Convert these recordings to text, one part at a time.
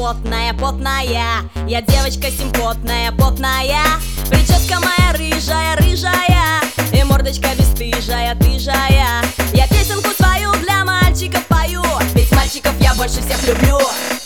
потная, потная. Я девочка симпотная, потная. Прическа моя рыжая, рыжая. И мордочка бесстыжая, тыжая. Я песенку свою для мальчиков пою, ведь мальчиков я больше всех люблю.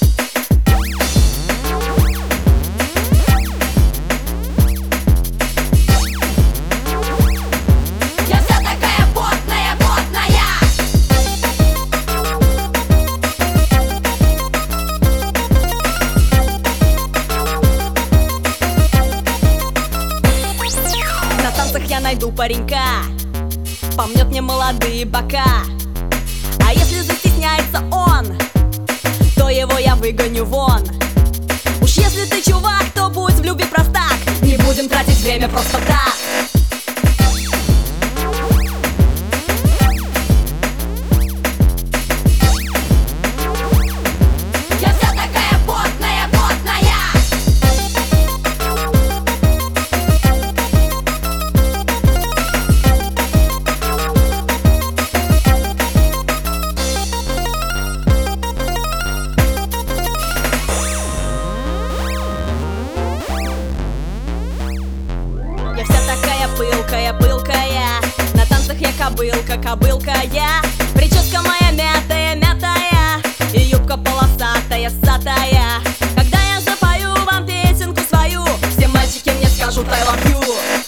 Я найду паренька, помнет мне молодые бока. А если застесняется он, то его я выгоню вон. Уж если ты чувак, то будь в любви простак. Не будем тратить время просто так. Я вся такая пылкая, пылкая. На танцах я кобылка, кобылка я. Прическа моя мятая, мятая. И юбка полосатая, сатая. Когда я запою вам песенку свою, все мальчики мне скажут I love you.